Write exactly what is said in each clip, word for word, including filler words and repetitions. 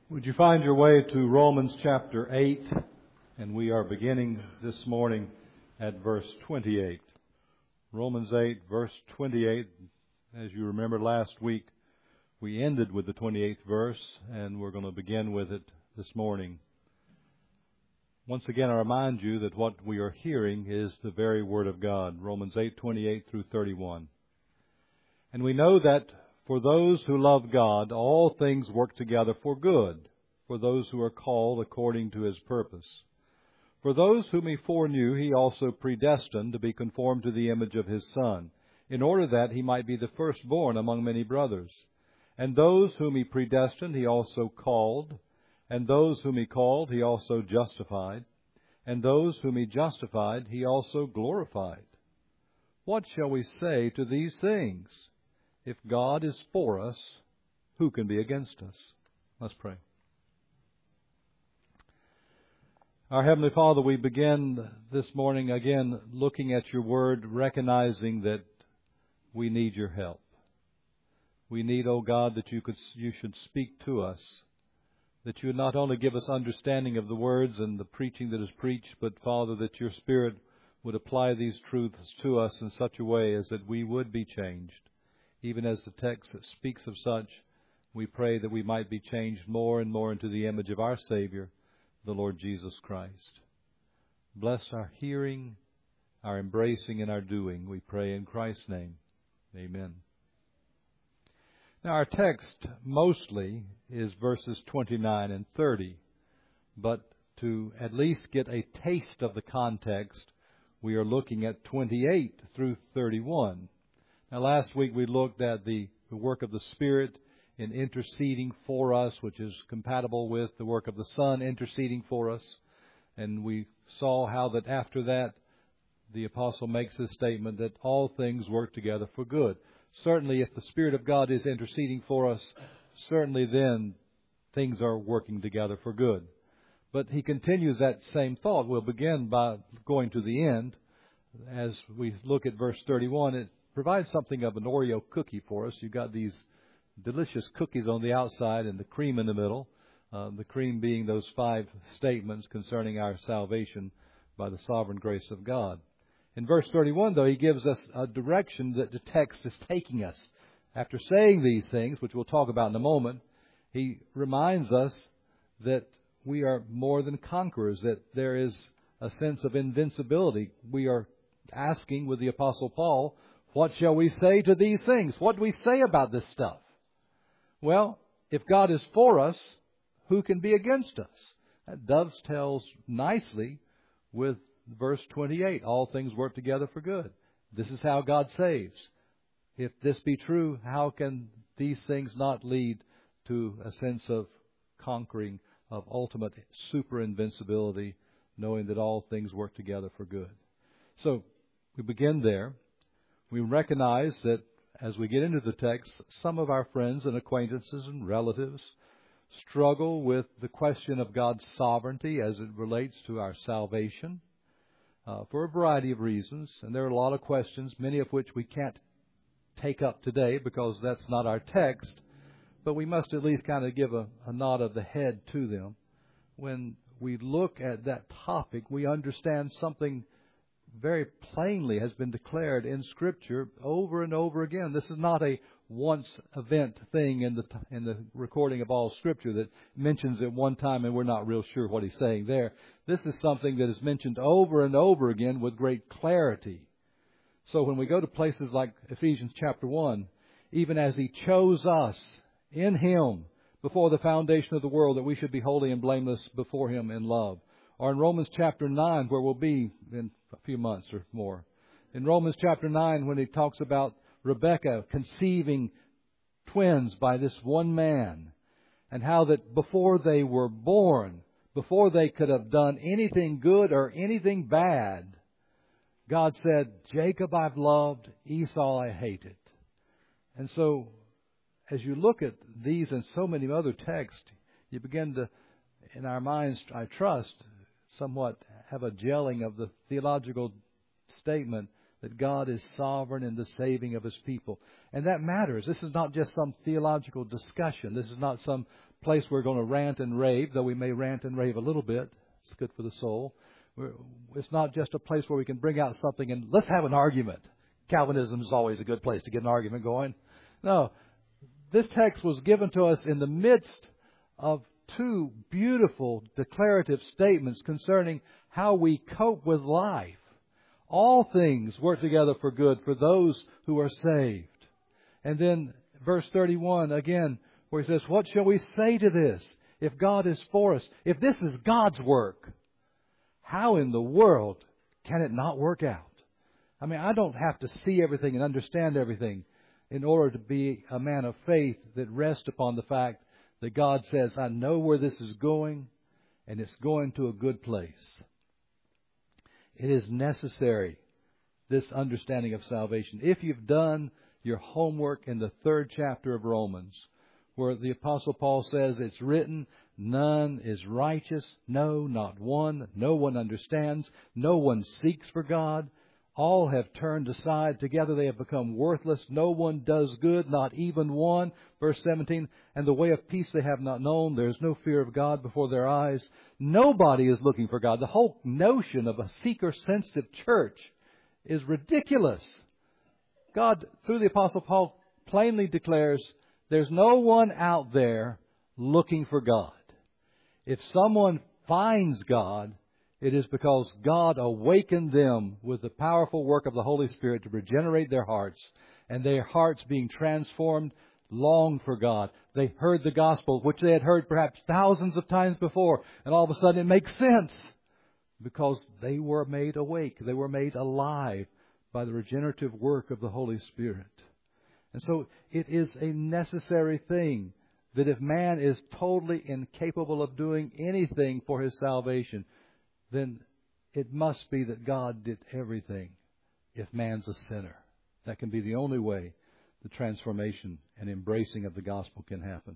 Would you find your way to Romans chapter eight? And we are beginning this morning at verse twenty-eight. Romans eight, verse twenty-eight. As you remember last week, we ended with the twenty-eighth verse, and we're going to begin with it this morning. Once again, I remind you that what we are hearing is the very Word of God. Romans eight, twenty-eight through thirty-one. And we know that for those who love God, all things work together for good, for those who are called according to His purpose. For those whom He foreknew, He also predestined to be conformed to the image of His Son, in order that He might be the firstborn among many brothers. And those whom He predestined, He also called. And those whom He called, He also justified. And those whom He justified, He also glorified. What shall we say to these things? If God is for us, who can be against us? Let's pray. Our Heavenly Father, we begin this morning again looking at Your Word, recognizing that we need Your help. We need, O God, that You could You should speak to us, that You would not only give us understanding of the words and the preaching that is preached, but, Father, that Your Spirit would apply these truths to us in such a way as that we would be changed. Even as the text speaks of such, we pray that we might be changed more and more into the image of our Savior, the Lord Jesus Christ. Bless our hearing, our embracing, and our doing, we pray in Christ's name. Amen. Now our text mostly is verses twenty-nine and thirty, but to at least get a taste of the context, we are looking at twenty-eight through thirty-one. Now, last week we looked at the, the work of the Spirit in interceding for us, which is compatible with the work of the Son interceding for us. And we saw how that after that, the Apostle makes this statement that all things work together for good. Certainly, if the Spirit of God is interceding for us, certainly then things are working together for good. But he continues that same thought. We'll begin by going to the end. As we look at verse thirty-one, it provides something of an Oreo cookie for us. You've got these delicious cookies on the outside and the cream in the middle. Uh, the cream being those five statements concerning our salvation by the sovereign grace of God. In verse thirty-one, though, he gives us a direction that the text is taking us. After saying these things, which we'll talk about in a moment, he reminds us that we are more than conquerors, that there is a sense of invincibility. We are asking with the Apostle Paul, what shall we say to these things? What do we say about this stuff? Well, if God is for us, who can be against us? That dovetails nicely with verse twenty-eight. All things work together for good. This is how God saves. If this be true, how can these things not lead to a sense of conquering, of ultimate super invincibility, knowing that all things work together for good? So we begin there. We recognize that as we get into the text, some of our friends and acquaintances and relatives struggle with the question of God's sovereignty as it relates to our salvation uh, for a variety of reasons. And there are a lot of questions, many of which we can't take up today because that's not our text. But we must at least kind of give a, a nod of the head to them. When we look at that topic, we understand something very plainly has been declared in Scripture over and over again. This is not a once event thing in the in the recording of all Scripture that mentions it one time and we're not real sure what he's saying there. This is something that is mentioned over and over again with great clarity. So when we go to places like Ephesians chapter one, even as He chose us in Him before the foundation of the world, that we should be holy and blameless before Him in love. Or in Romans chapter nine, where we'll be in a few months or more. In Romans chapter nine, when he talks about Rebekah conceiving twins by this one man, and how that before they were born, before they could have done anything good or anything bad, God said, Jacob I've loved, Esau I hated. And so, as you look at these and so many other texts, you begin to, in our minds, I trust, somewhat have a gelling of the theological statement that God is sovereign in the saving of His people. And that matters. This is not just some theological discussion. This is not some place we're going to rant and rave, though we may rant and rave a little bit. It's good for the soul. We're, it's not just a place where we can bring out something and let's have an argument. Calvinism is always a good place to get an argument going. No, this text was given to us in the midst of two beautiful declarative statements concerning how we cope with life. All things work together for good for those who are saved. And then verse thirty-one again, where he says, what shall we say to this? If God is for us, if this is God's work, how in the world can it not work out? I mean, I don't have to see everything and understand everything in order to be a man of faith that rests upon the fact that God says, I know where this is going, and it's going to a good place. It is necessary, this understanding of salvation. If you've done your homework in the third chapter of Romans, where the Apostle Paul says it's written, none is righteous, no, not one, no one understands, no one seeks for God. All have turned aside. Together they have become worthless. No one does good, not even one. Verse seventeen, and the way of peace they have not known. There is no fear of God before their eyes. Nobody is looking for God. The whole notion of a seeker-sensitive church is ridiculous. God, through the Apostle Paul, plainly declares there's no one out there looking for God. If someone finds God, it is because God awakened them with the powerful work of the Holy Spirit to regenerate their hearts, and their hearts being transformed longed for God. They heard the gospel, which they had heard perhaps thousands of times before, and all of a sudden it makes sense because they were made awake. They were made alive by the regenerative work of the Holy Spirit. And so it is a necessary thing that if man is totally incapable of doing anything for his salvation, then it must be that God did everything if man's a sinner. That can be the only way the transformation and embracing of the gospel can happen.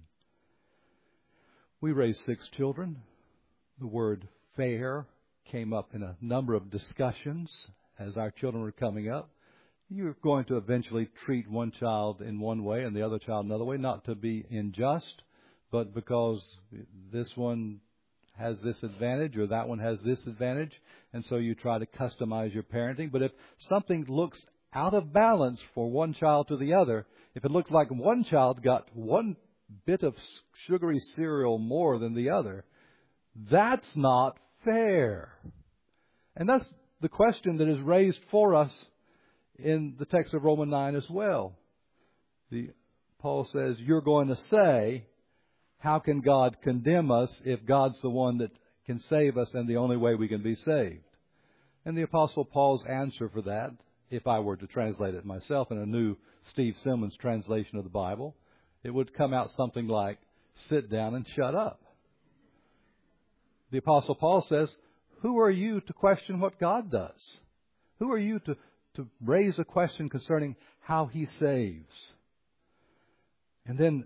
We raised six children. The word fair came up in a number of discussions as our children were coming up. You're going to eventually treat one child in one way and the other child another way, not to be unjust, but because this one has this advantage or that one has this advantage, and so you try to customize your parenting. But if something looks out of balance for one child to the other, if it looks like one child got one bit of sugary cereal more than the other, that's not fair. And that's the question that is raised for us in the text of Romans nine as well. The, Paul says, you're going to say, how can God condemn us if God's the one that can save us and the only way we can be saved? And the Apostle Paul's answer for that, if I were to translate it myself in a new Steve Simmons translation of the Bible, it would come out something like, sit down and shut up. The Apostle Paul says, who are you to question what God does? Who are you to, to raise a question concerning how He saves? And then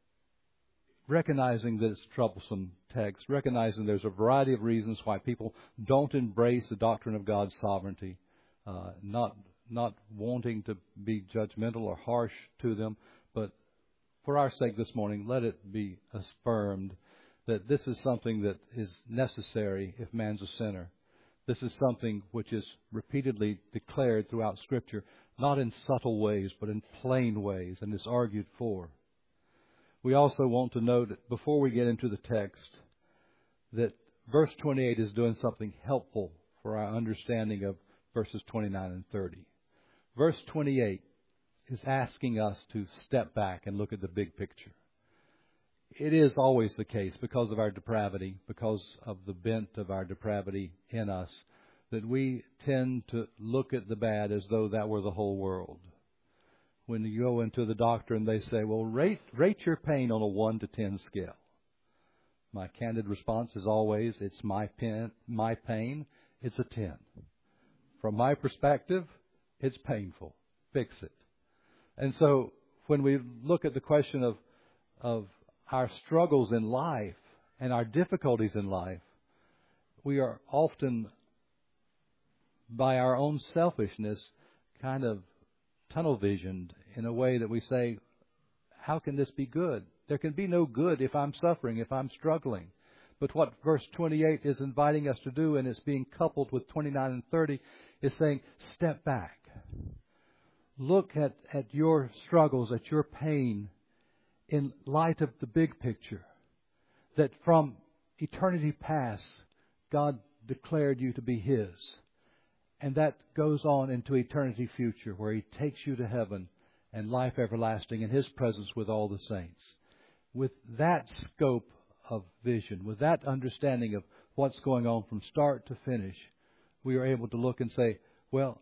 recognizing that it's a troublesome text, recognizing there's a variety of reasons why people don't embrace the doctrine of God's sovereignty, uh, not not wanting to be judgmental or harsh to them, but for our sake this morning, let it be affirmed that this is something that is necessary if man's a sinner. This is something which is repeatedly declared throughout Scripture, not in subtle ways, but in plain ways, and is argued for. We also want to note, before we get into the text, that verse twenty-eight is doing something helpful for our understanding of verses twenty-nine and thirty. Verse twenty-eight is asking us to step back and look at the big picture. It is always the case, because of our depravity, because of the bent of our depravity in us, that we tend to look at the bad as though that were the whole world. When you go into the doctor and they say, well, rate rate your pain on a one to ten scale. My candid response is always, it's my pain, my pain, it's a ten. From my perspective, it's painful. Fix it. And so when we look at the question of of our struggles in life and our difficulties in life, we are often, by our own selfishness, kind of tunnel visioned in a way that we say, how can this be good? There can be no good if I'm suffering, if I'm struggling. But what verse twenty-eight is inviting us to do, and it's being coupled with twenty-nine and thirty, is saying, step back. Look at, at your struggles, at your pain, in light of the big picture. That from eternity past, God declared you to be His. And that goes on into eternity future, where He takes you to heaven and life everlasting in His presence with all the saints. With that scope of vision, with that understanding of what's going on from start to finish, we are able to look and say, well,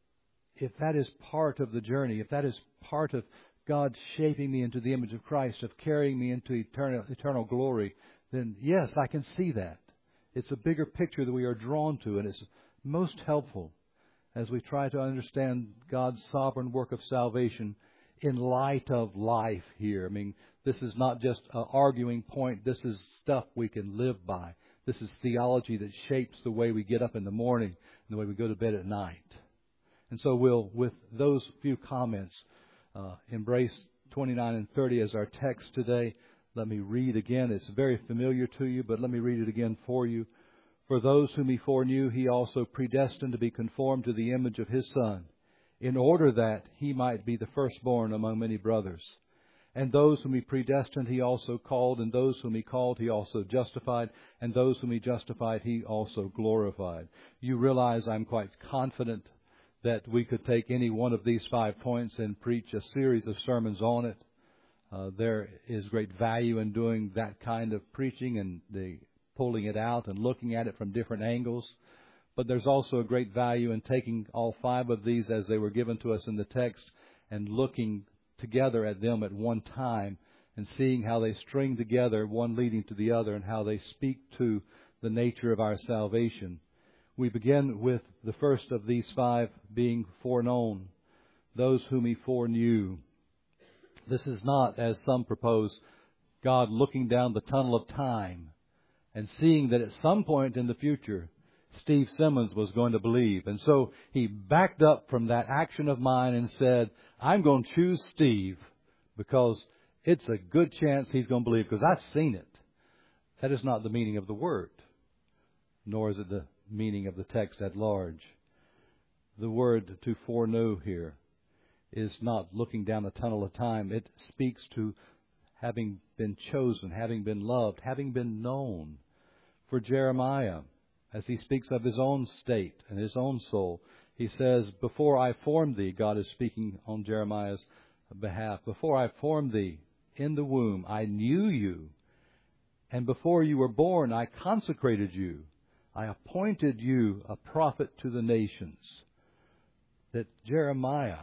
if that is part of the journey, if that is part of God shaping me into the image of Christ, of carrying me into eternal, eternal glory, then yes, I can see that. It's a bigger picture that we are drawn to, and it's most helpful as we try to understand God's sovereign work of salvation in light of life here. I mean, this is not just an arguing point. This is stuff we can live by. This is theology that shapes the way we get up in the morning and the way we go to bed at night. And so we'll, with those few comments, uh, embrace twenty-nine and thirty as our text today. Let me read again. It's very familiar to you, but let me read it again for you. For those whom He foreknew, He also predestined to be conformed to the image of His Son, in order that He might be the firstborn among many brothers. And those whom He predestined, He also called. And those whom He called, He also justified. And those whom He justified, He also glorified. You realize I'm quite confident that we could take any one of these five points and preach a series of sermons on it. Uh, there is great value in doing that kind of preaching and the pulling it out and looking at it from different angles. But there's also a great value in taking all five of these as they were given to us in the text and looking together at them at one time and seeing how they string together, one leading to the other, and how they speak to the nature of our salvation. We begin with the first of these five being foreknown, those whom He foreknew. This is not, as some propose, God looking down the tunnel of time and seeing that at some point in the future, Steve Simmons was going to believe. And so He backed up from that action of mine and said, I'm going to choose Steve because it's a good chance he's going to believe because I've seen it. That is not the meaning of the word, nor is it the meaning of the text at large. The word to foreknow here is not looking down the tunnel of time. It speaks to having been chosen, having been loved, having been known. For Jeremiah, as he speaks of his own state and his own soul, he says, before I formed thee, God is speaking on Jeremiah's behalf, before I formed thee in the womb, I knew you. And before you were born, I consecrated you. I appointed you a prophet to the nations. That Jeremiah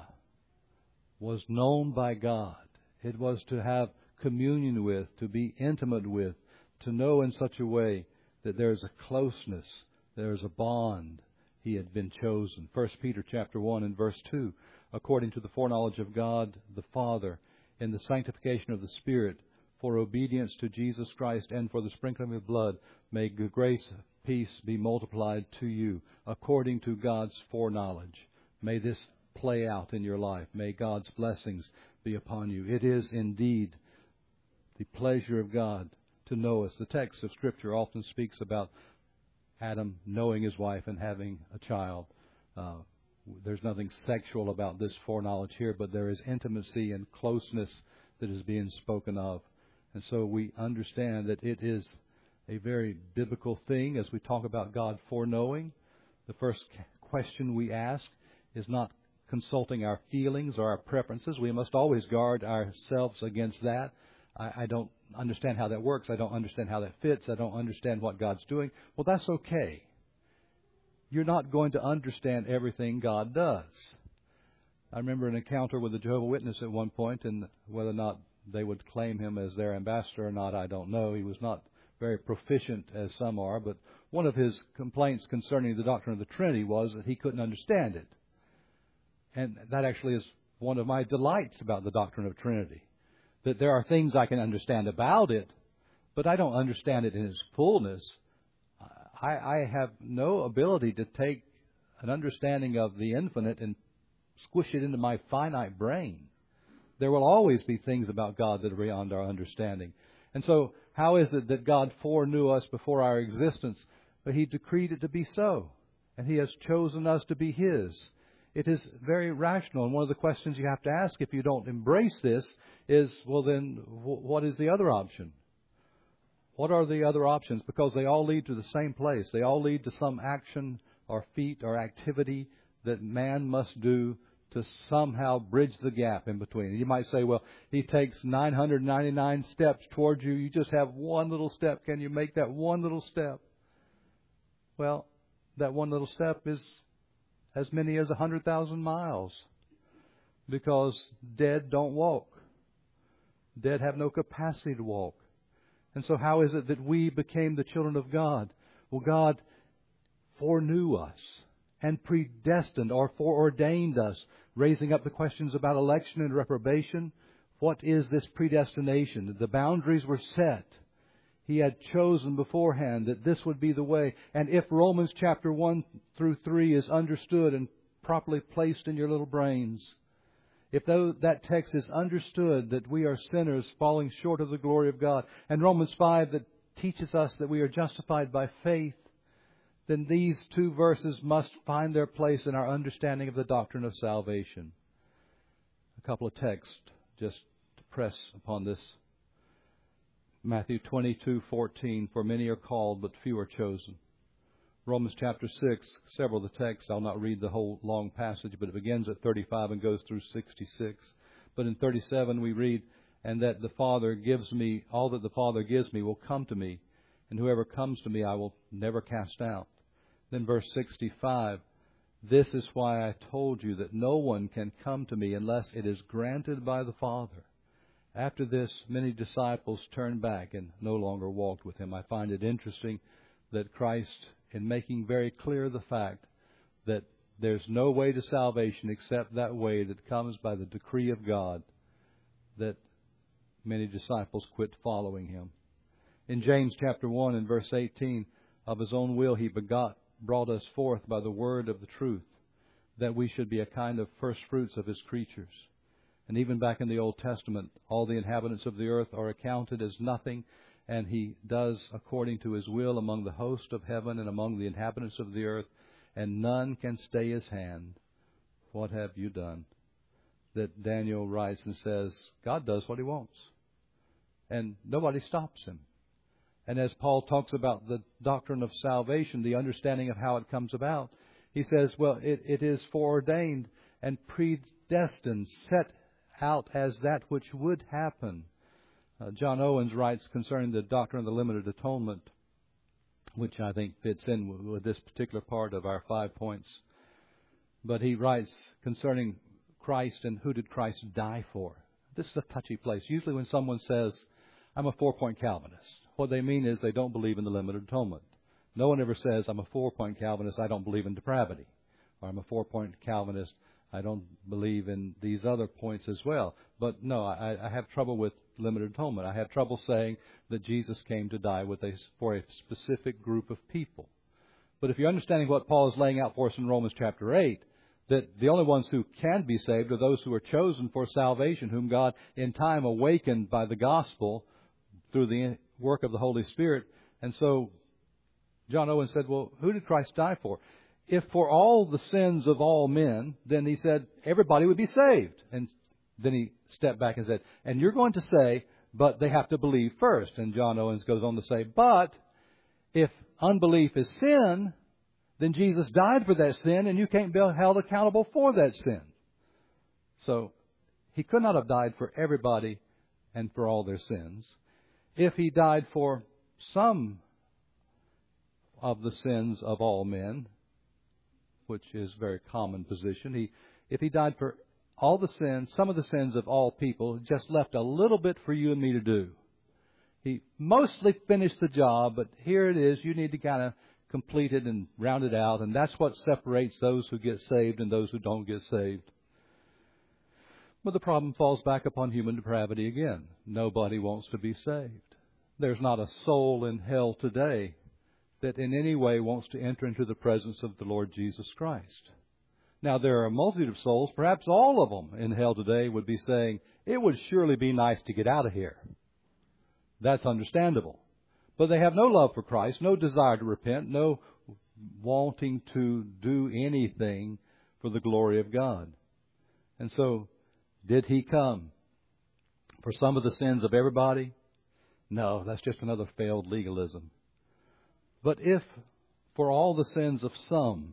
was known by God. It was to have communion with, to be intimate with, to know in such a way that there is a closeness, there is a bond. He had been chosen. First Peter chapter one and verse two, according to the foreknowledge of God the Father, in the sanctification of the Spirit, for obedience to Jesus Christ and for the sprinkling of blood, may grace, peace be multiplied to you, according to God's foreknowledge. May this play out in your life. May God's blessings be upon you. It is indeed the pleasure of God to know us. The text of Scripture often speaks about Adam knowing his wife and having a child. Uh, there's nothing sexual about this foreknowledge here, but there is intimacy and closeness that is being spoken of. And so we understand that it is a very biblical thing as we talk about God foreknowing. The first question we ask is not consulting our feelings or our preferences. We must always guard ourselves against that. I, I don't understand how that works. I don't understand how that fits. I don't understand what God's doing. Well, that's okay. You're not going to understand everything God does. I remember an encounter with a Jehovah's Witness at one point, and whether or not they would claim him as their ambassador or not, I don't know. He was not very proficient as some are, but one of his complaints concerning the doctrine of the Trinity was that he couldn't understand it. And that actually is one of my delights about the doctrine of Trinity, that there are things I can understand about it, but I don't understand it in its fullness. I, I have no ability to take an understanding of the infinite and squish it into my finite brain. There will always be things about God that are beyond our understanding. And so, how is it that God foreknew us before our existence? But He decreed it to be so. And He has chosen us to be His. It is very rational. And one of the questions you have to ask if you don't embrace this is, well then, what is the other option? What are the other options? Because they all lead to the same place. They all lead to some action or feat or activity that man must do to somehow bridge the gap in between. You might say, well, He takes nine hundred ninety-nine steps towards you. You just have one little step. Can you make that one little step? Well, that one little step is as many as one hundred thousand miles. Because dead don't walk. Dead have no capacity to walk. And so how is it that we became the children of God? Well, God foreknew us and predestined or foreordained us, raising up the questions about election and reprobation. What is this predestination? The boundaries were set. He had chosen beforehand that this would be the way. And if Romans chapter one through three is understood and properly placed in your little brains, if that text is understood that we are sinners falling short of the glory of God, and Romans five that teaches us that we are justified by faith, then these two verses must find their place in our understanding of the doctrine of salvation. A couple of texts just to press upon this. Matthew twenty-two fourteen, for many are called, but few are chosen. Romans chapter six, several of the texts, I'll not read the whole long passage, but it begins at thirty-five and goes through sixty-six. But in thirty-seven we read, and that the Father gives me, all that the Father gives me will come to me, and whoever comes to me I will never cast out. Then verse sixty-five, this is why I told you that no one can come to me unless it is granted by the Father. After this, many disciples turned back and no longer walked with Him. I find it interesting that Christ, in making very clear the fact that there's no way to salvation except that way that comes by the decree of God, that many disciples quit following Him. In James chapter one and verse eighteen, of His own will He begot, brought us forth by the word of the truth, that we should be a kind of first fruits of His creatures. And even back in the Old Testament, all the inhabitants of the earth are accounted as nothing, and He does according to His will among the host of heaven and among the inhabitants of the earth, and none can stay His hand. What have you done? That Daniel writes and says, God does what He wants, and nobody stops Him. And as Paul talks about the doctrine of salvation, the understanding of how it comes about, he says, well, it, it is foreordained and predestined, set out as that which would happen. Uh, John Owens writes concerning the doctrine of the limited atonement, which I think fits in with, with this particular part of our five points. But he writes concerning Christ and who did Christ die for. This is a touchy place. Usually when someone says, I'm a four-point Calvinist, what they mean is they don't believe in the limited atonement. No one ever says, I'm a four-point Calvinist, I don't believe in depravity. Or I'm a four-point Calvinist, I don't believe in these other points as well. But no, I, I have trouble with limited atonement. I have trouble saying that Jesus came to die with a, for a specific group of people. But if you're understanding what Paul is laying out for us in Romans chapter eight, that the only ones who can be saved are those who are chosen for salvation, whom God in time awakened by the gospel through the work of the Holy Spirit. And so John Owen said, well, who did Christ die for? If for all the sins of all men, then he said everybody would be saved. And then he stepped back and said, and you're going to say, but they have to believe first. And John Owens goes on to say, but if unbelief is sin, then Jesus died for that sin and you can't be held accountable for that sin. So He could not have died for everybody and for all their sins. If He died for some of the sins of all men, which is a very common position, he, if He died for all the sins, some of the sins of all people, just left a little bit for you and me to do. He mostly finished the job, but here it is. You need to kind of complete it and round it out, and that's what separates those who get saved and those who don't get saved. But the problem falls back upon human depravity again. Nobody wants to be saved. There's not a soul in hell today that in any way wants to enter into the presence of the Lord Jesus Christ. Now, there are a multitude of souls, perhaps all of them in hell today would be saying, it would surely be nice to get out of here. That's understandable. But they have no love for Christ, no desire to repent, no wanting to do anything for the glory of God. And so, did He come for some of the sins of everybody? No, that's just another failed legalism. But if for all the sins of some,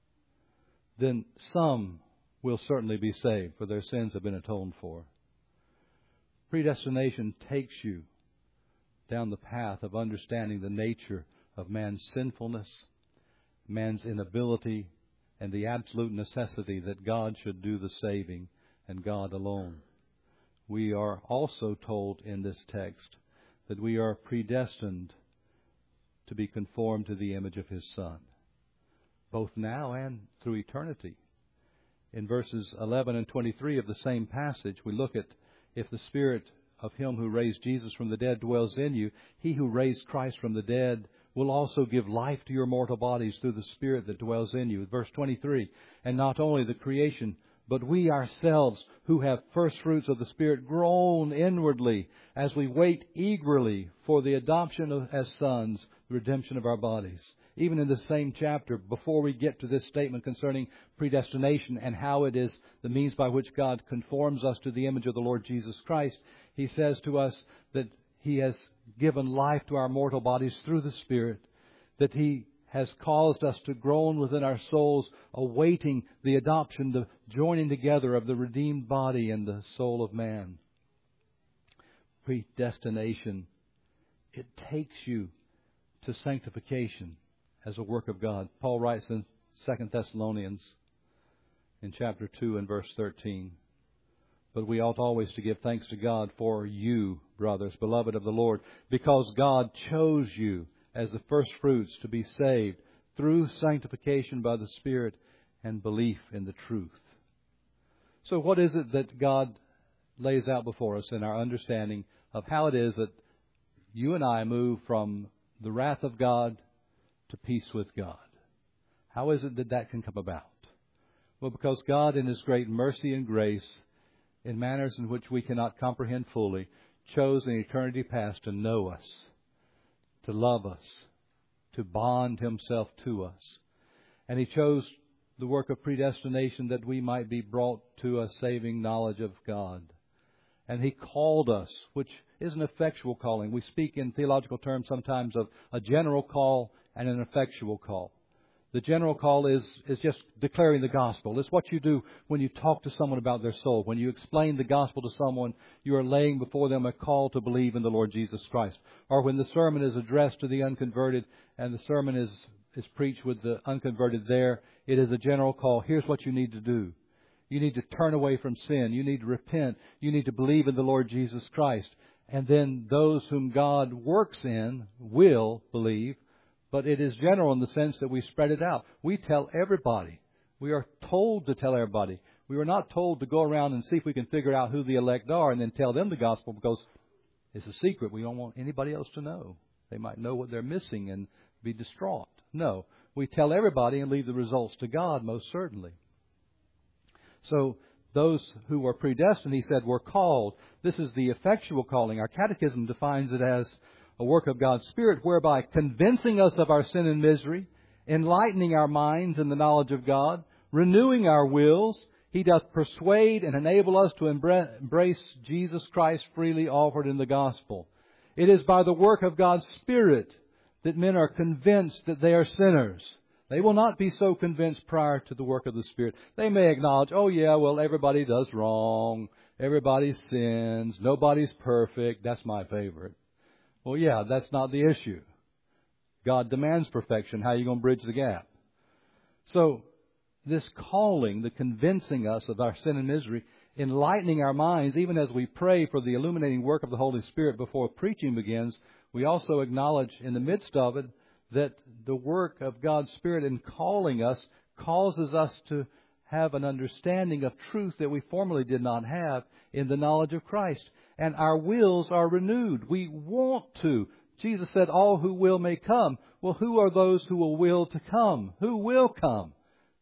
then some will certainly be saved, for their sins have been atoned for. Predestination takes you down the path of understanding the nature of man's sinfulness, man's inability, and the absolute necessity that God should do the saving, and God alone. We are also told in this text that we are predestined to be conformed to the image of His Son, both now and through eternity. In verses eleven and twenty-three of the same passage, we look at, if the Spirit of Him who raised Jesus from the dead dwells in you, He who raised Christ from the dead will also give life to your mortal bodies through the Spirit that dwells in you. Verse twenty-three, and not only the creation, but we ourselves who have first fruits of the Spirit groan inwardly as we wait eagerly for the adoption of, as sons, the redemption of our bodies. Even in the same chapter, before we get to this statement concerning predestination and how it is the means by which God conforms us to the image of the Lord Jesus Christ, He says to us that He has given life to our mortal bodies through the Spirit, that He has caused us to groan within our souls, awaiting the adoption, the joining together of the redeemed body and the soul of man. Predestination, it takes you to sanctification as a work of God. Paul writes in Second Thessalonians in chapter two and verse thirteen, but we ought always to give thanks to God for you, brothers, beloved of the Lord, because God chose you as the first fruits to be saved through sanctification by the Spirit and belief in the truth. So what is it that God lays out before us in our understanding of how it is that you and I move from the wrath of God to peace with God? How is it that that can come about? Well, because God in His great mercy and grace, in manners in which we cannot comprehend fully, chose in eternity past to know us, to love us, to bond Himself to us. And He chose the work of predestination that we might be brought to a saving knowledge of God. And He called us, which is an effectual calling. We speak in theological terms sometimes of a general call and an effectual call. The general call is, is just declaring the gospel. It's what you do when you talk to someone about their soul. When you explain the gospel to someone, you are laying before them a call to believe in the Lord Jesus Christ. Or when the sermon is addressed to the unconverted and the sermon is, is preached with the unconverted there, it is a general call. Here's what you need to do. You need to turn away from sin. You need to repent. You need to believe in the Lord Jesus Christ. And then those whom God works in will believe. But it is general in the sense that we spread it out. We tell everybody. We are told to tell everybody. We are not told to go around and see if we can figure out who the elect are and then tell them the gospel, because it's a secret. We don't want anybody else to know. They might know what they're missing and be distraught. No. We tell everybody and leave the results to God, most certainly. So those who were predestined, He said, were called. This is the effectual calling. Our catechism defines it as a work of God's Spirit, whereby convincing us of our sin and misery, enlightening our minds in the knowledge of God, renewing our wills, He doth persuade and enable us to embrace Jesus Christ freely offered in the gospel. It is by the work of God's Spirit that men are convinced that they are sinners. They will not be so convinced prior to the work of the Spirit. They may acknowledge, oh yeah, well, everybody does wrong. Everybody sins. Nobody's perfect. That's my favorite. Well, yeah, that's not the issue. God demands perfection. How are you going to bridge the gap? So, this calling, the convincing us of our sin and misery, enlightening our minds, even as we pray for the illuminating work of the Holy Spirit before preaching begins, we also acknowledge in the midst of it that the work of God's Spirit in calling us causes us to have an understanding of truth that we formerly did not have in the knowledge of Christ. And our wills are renewed. We want to. Jesus said, all who will may come. Well, who are those who will will to come? Who will come?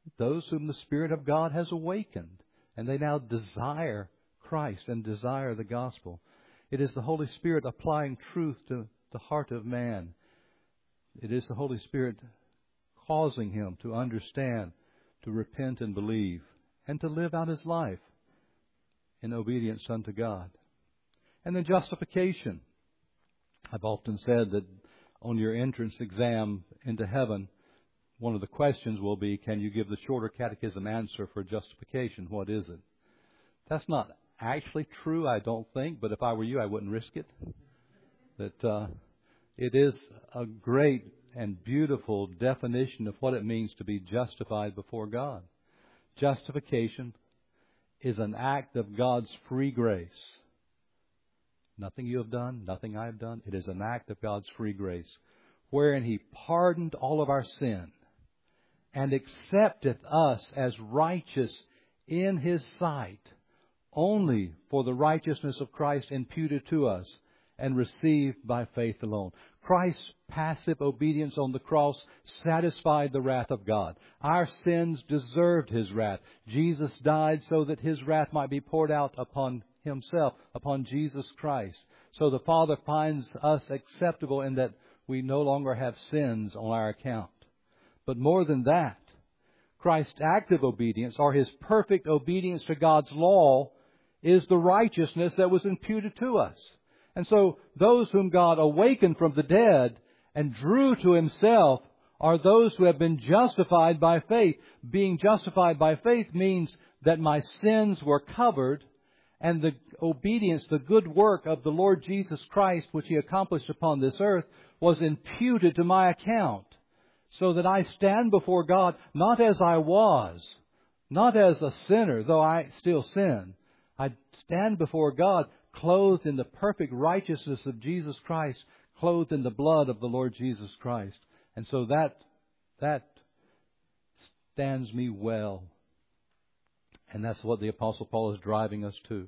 Those whom the Spirit of God has awakened. And they now desire Christ and desire the gospel. It is the Holy Spirit applying truth to the heart of man. It is the Holy Spirit causing him to understand, to repent and believe, and to live out his life in obedience unto God. And then justification. I've often said that on your entrance exam into heaven, one of the questions will be, can you give the shorter catechism answer for justification? What is it? That's not actually true, I don't think, but if I were you, I wouldn't risk it. That uh, it is a great and beautiful definition of what it means to be justified before God. Justification is an act of God's free grace. Nothing you have done, nothing I have done. It is an act of God's free grace, wherein He pardoned all of our sin and accepteth us as righteous in His sight, only for the righteousness of Christ imputed to us and received by faith alone. Christ's passive obedience on the cross satisfied the wrath of God. Our sins deserved His wrath. Jesus died so that His wrath might be poured out upon Himself, upon Jesus Christ. So the Father finds us acceptable in that we no longer have sins on our account. But more than that, Christ's active obedience, or His perfect obedience to God's law, is the righteousness that was imputed to us. And so those whom God awakened from the dead and drew to Himself are those who have been justified by faith. Being justified by faith means that my sins were covered, and the obedience, the good work of the Lord Jesus Christ, which He accomplished upon this earth, was imputed to my account, so that I stand before God not as I was, not as a sinner, though I still sin. I stand before God clothed in the perfect righteousness of Jesus Christ, clothed in the blood of the Lord Jesus Christ. And so that, that stands me well. And that's what the Apostle Paul is driving us to.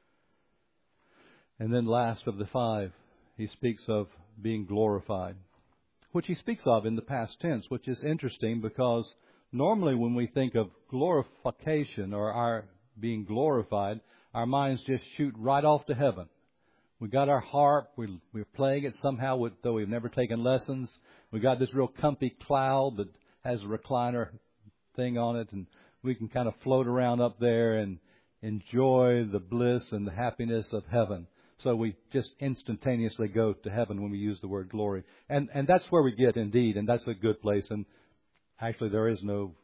And then last of the five, he speaks of being glorified, which he speaks of in the past tense, which is interesting because normally when we think of glorification or our being glorified, our minds just shoot right off to heaven. We got our harp, we, we're playing it somehow, with, though we've never taken lessons. We got this real comfy cloud that has a recliner thing on it, and we can kind of float around up there and enjoy the bliss and the happiness of heaven. So we just instantaneously go to heaven when we use the word glory. And and that's where we get indeed, and that's a good place. And actually there is no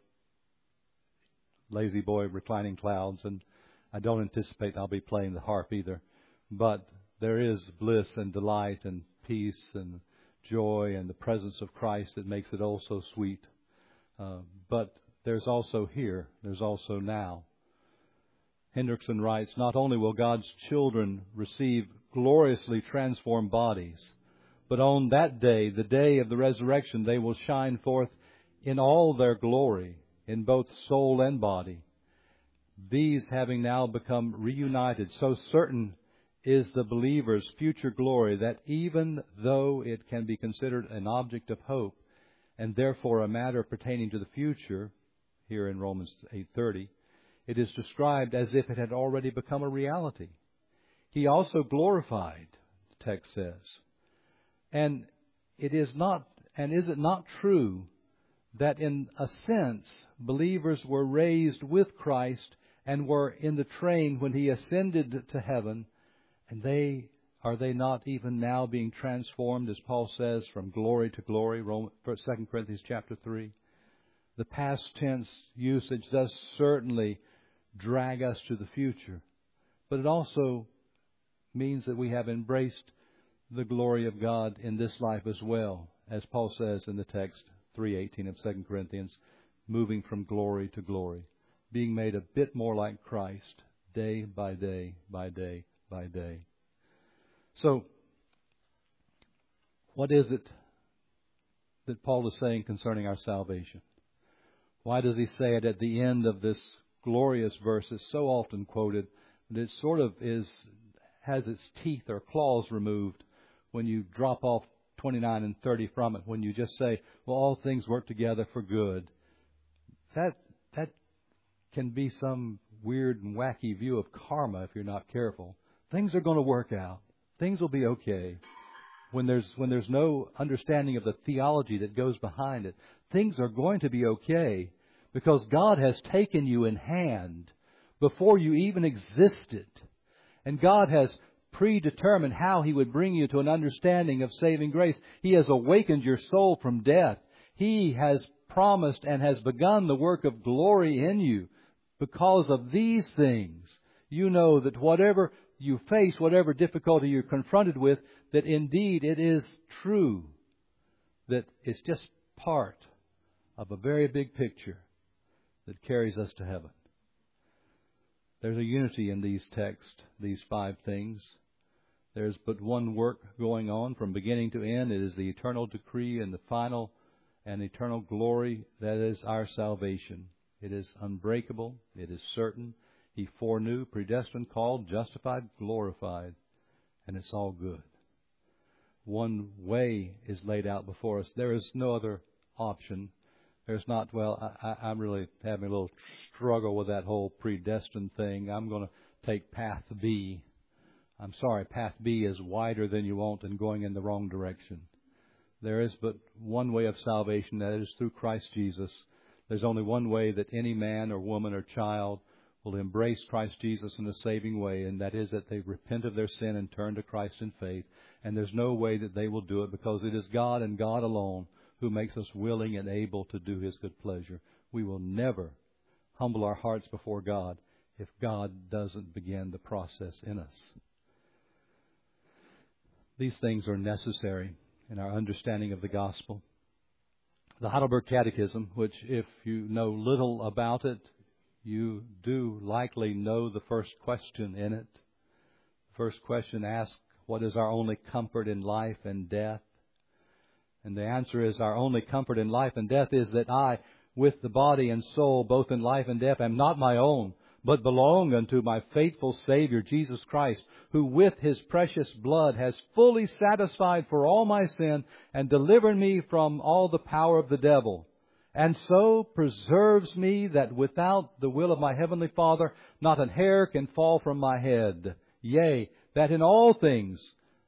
lazy boy reclining clouds, and I don't anticipate I'll be playing the harp either. But there is bliss and delight and peace and joy and the presence of Christ that makes it all so sweet. Uh, but there's also here, there's also now. Hendrickson writes, not only will God's children receive gloriously transformed bodies, but on that day, the day of the resurrection, they will shine forth in all their glory, in both soul and body. These having now become reunited, so certain is the believer's future glory that even though it can be considered an object of hope and therefore a matter pertaining to the future, here in Romans eight thirty, it is described as if it had already become a reality. He also glorified, the text says. And it is not, and is it not true that in a sense believers were raised with Christ and were in the train when He ascended to heaven, and they are they not even now being transformed, as Paul says, from glory to glory, Second Corinthians chapter three? The past tense usage does certainly drag us to the future, but it also means that we have embraced the glory of God in this life as well, as Paul says in the text three eighteen of Second Corinthians, moving from glory to glory, being made a bit more like Christ day by day by day by day. So, what is it that Paul is saying concerning our salvation? Why does he say it at the end of this glorious verse? It's so often quoted that it sort of is has its teeth or claws removed when you drop off twenty-nine and thirty from it, when you just say, well, all things work together for good. That that can be some weird and wacky view of karma if you're not careful. Things are going to work out. Things will be okay. When there's when there's no understanding of the theology that goes behind it, things are going to be okay because God has taken you in hand before you even existed. And God has predetermined how He would bring you to an understanding of saving grace. He has awakened your soul from death. He has promised and has begun the work of glory in you. Because of these things, you know that whatever you face, whatever difficulty you're confronted with, that indeed it is true, that it's just part of a very big picture that carries us to heaven. There's a unity in these texts, these five things. There's but one work going on from beginning to end. It is the eternal decree and the final and eternal glory that is our salvation. It is unbreakable. It is certain. He foreknew, predestined, called, justified, glorified. And it's all good. One way is laid out before us. There is no other option. There's not, well, I, I'm really having a little struggle with that whole predestined thing. I'm going to take path B. I'm sorry, path B is wider than you want and going in the wrong direction. There is but one way of salvation, that is through Christ Jesus. There's only one way that any man or woman or child will embrace Christ Jesus in a saving way, and that is that they repent of their sin and turn to Christ in faith. And there's no way that they will do it because it is God and God alone who makes us willing and able to do His good pleasure. We will never humble our hearts before God if God doesn't begin the process in us. These things are necessary in our understanding of the gospel. The Heidelberg Catechism, which if you know little about it, you do likely know the first question in it. The first question asks, what is our only comfort in life and death? And the answer is, our only comfort in life and death is that I, with the body and soul, both in life and death, am not my own, but belong unto my faithful Savior, Jesus Christ, who with His precious blood has fully satisfied for all my sin and delivered me from all the power of the devil, and so preserves me that without the will of my heavenly Father, not an hair can fall from my head. Yea, that in all things,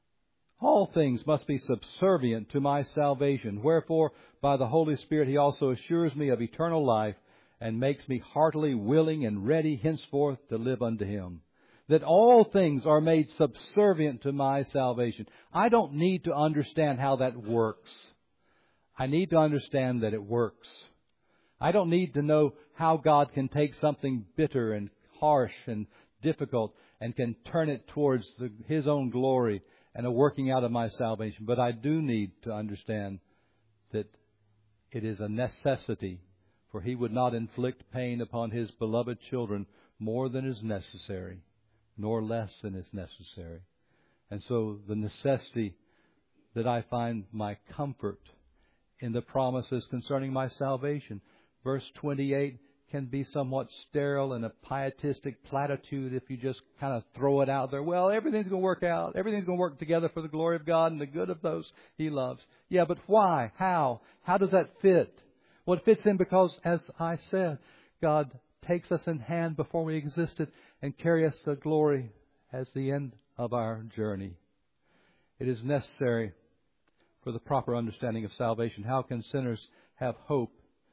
all things must be subservient to my salvation. Wherefore, by the Holy Spirit, He also assures me of eternal life and makes me heartily willing and ready henceforth to live unto Him. That all things are made subservient to my salvation. I don't need to understand how that works. I need to understand that it works. I don't need to know how God can take something bitter and harsh and difficult and can turn it towards the, His own glory and a working out of my salvation. But I do need to understand that it is a necessity, for He would not inflict pain upon His beloved children more than is necessary, nor less than is necessary. And so the necessity that I find my comfort in the promises concerning my salvation. Verse twenty-eight can be somewhat sterile and a pietistic platitude if you just kind of throw it out there. Well, everything's going to work out. Everything's going to work together for the glory of God and the good of those He loves. Yeah, but why? How? How does that fit? Well, it fits in because, as I said, God takes us in hand before we existed and carries us to glory as the end of our journey. It is necessary for the proper understanding of salvation. How can sinners have hope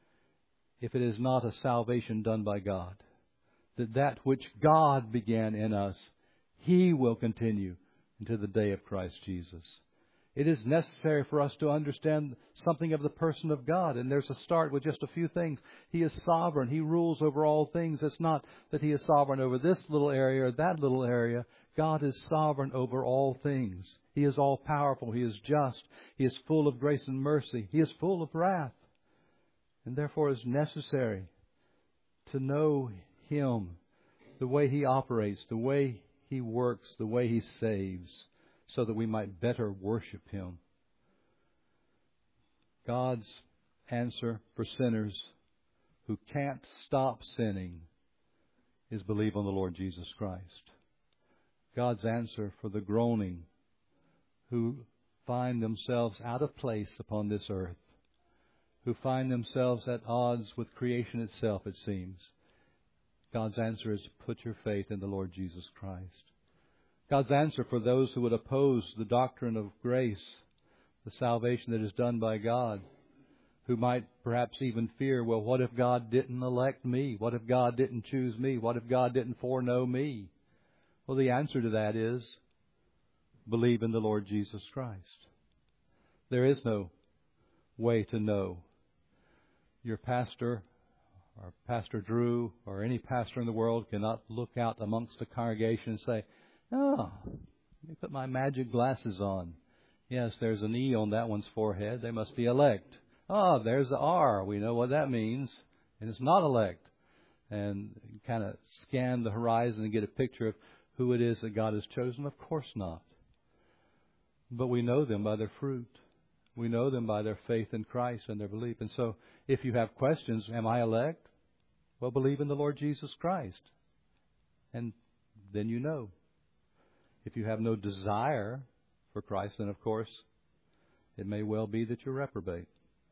if it is not a salvation done by God? That that which God began in us, He will continue into the day of Christ Jesus. It is necessary for us to understand something of the person of God. And there's a start with just a few things. He is sovereign. He rules over all things. It's not that He is sovereign over this little area or that little area. God is sovereign over all things. He is all-powerful. He is just. He is full of grace and mercy. He is full of wrath. And therefore it is necessary to know Him, the way He operates, the way He works, the way He saves, so that we might better worship Him. God's answer for sinners who can't stop sinning is believe on the Lord Jesus Christ. God's answer for the groaning who find themselves out of place upon this earth who find themselves at odds with creation itself, it seems, God's answer is to put your faith in the Lord Jesus Christ. God's answer for those who would oppose the doctrine of grace, the salvation that is done by God, who might perhaps even fear, well, what if God didn't elect me? What if God didn't choose me? What if God didn't foreknow me? Well, the answer to that is believe in the Lord Jesus Christ. There is no way to know. Your pastor, or Pastor Drew, or any pastor in the world cannot look out amongst the congregation and say, oh, let me put my magic glasses on. Yes, there's an E on that one's forehead. They must be elect. Oh, there's the R. We know what that means. And it's not elect. And kind of scan the horizon and get a picture of who it is that God has chosen. Of course not. But we know them by their fruit. We know them by their faith in Christ and their belief. And so if you have questions, am I elect? Well, believe in the Lord Jesus Christ. And then you know. If you have no desire for Christ, then of course it may well be that you're reprobate.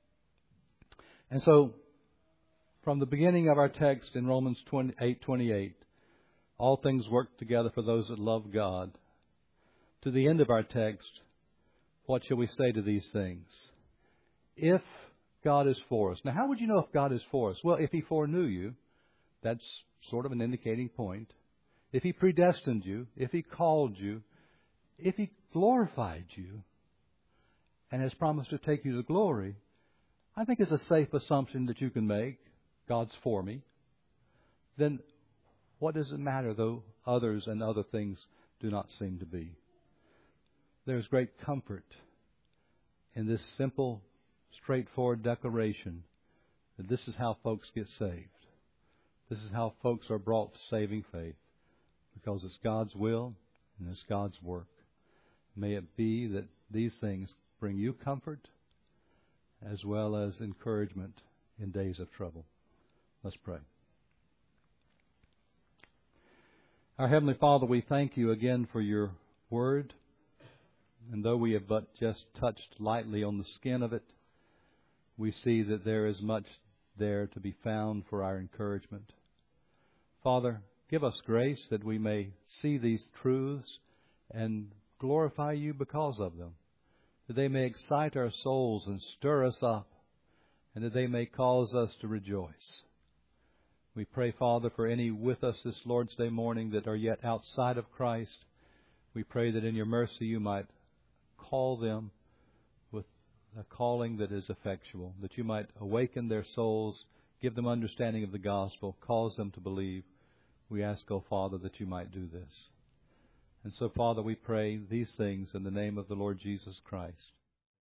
And so from the beginning of our text in Romans eight twenty-eight, all things work together for those that love God, to the end of our text, what shall we say to these things? If God is for us. Now, how would you know if God is for us? Well, if He foreknew you, that's sort of an indicating point. If He predestined you, if He called you, if He glorified you, and has promised to take you to glory, I think it's a safe assumption that you can make. God's for me. Then what does it matter, though others and other things do not seem to be? There's great comfort in this simple, straightforward declaration that this is how folks get saved. This is how folks are brought to saving faith, because it's God's will and it's God's work. May it be that these things bring you comfort as well as encouragement in days of trouble. Let's pray. Our Heavenly Father, we thank you again for your word. And though we have but just touched lightly on the skin of it, we see that there is much there to be found for our encouragement. Father, give us grace that we may see these truths and glorify you because of them, that they may excite our souls and stir us up, and that they may cause us to rejoice. We pray, Father, for any with us this Lord's Day morning that are yet outside of Christ. We pray that in your mercy you might call them with a calling that is effectual, that you might awaken their souls, give them understanding of the gospel, cause them to believe. We ask, O Father, that you might do this. And so, Father, we pray these things in the name of the Lord Jesus Christ.